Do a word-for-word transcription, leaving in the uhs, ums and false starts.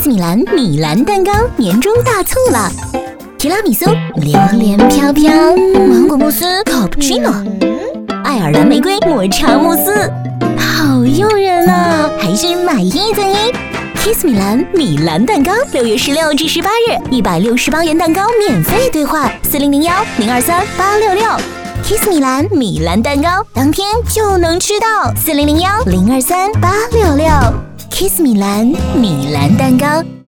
Kiss 米兰米兰蛋糕年终大促了，提拉米苏、榴莲飘飘、芒果慕斯、Cappuccino、爱尔兰玫瑰抹茶慕斯，好诱人啊！还是买一赠一。Kiss 米兰米兰蛋糕，六月十六至十八日，一百六十八元蛋糕免费兑换，四零零幺零二三八六六。Kiss 米兰米兰蛋糕，当天就能吃到，四零零幺零二三八六六。Kiss 米兰米兰蛋糕。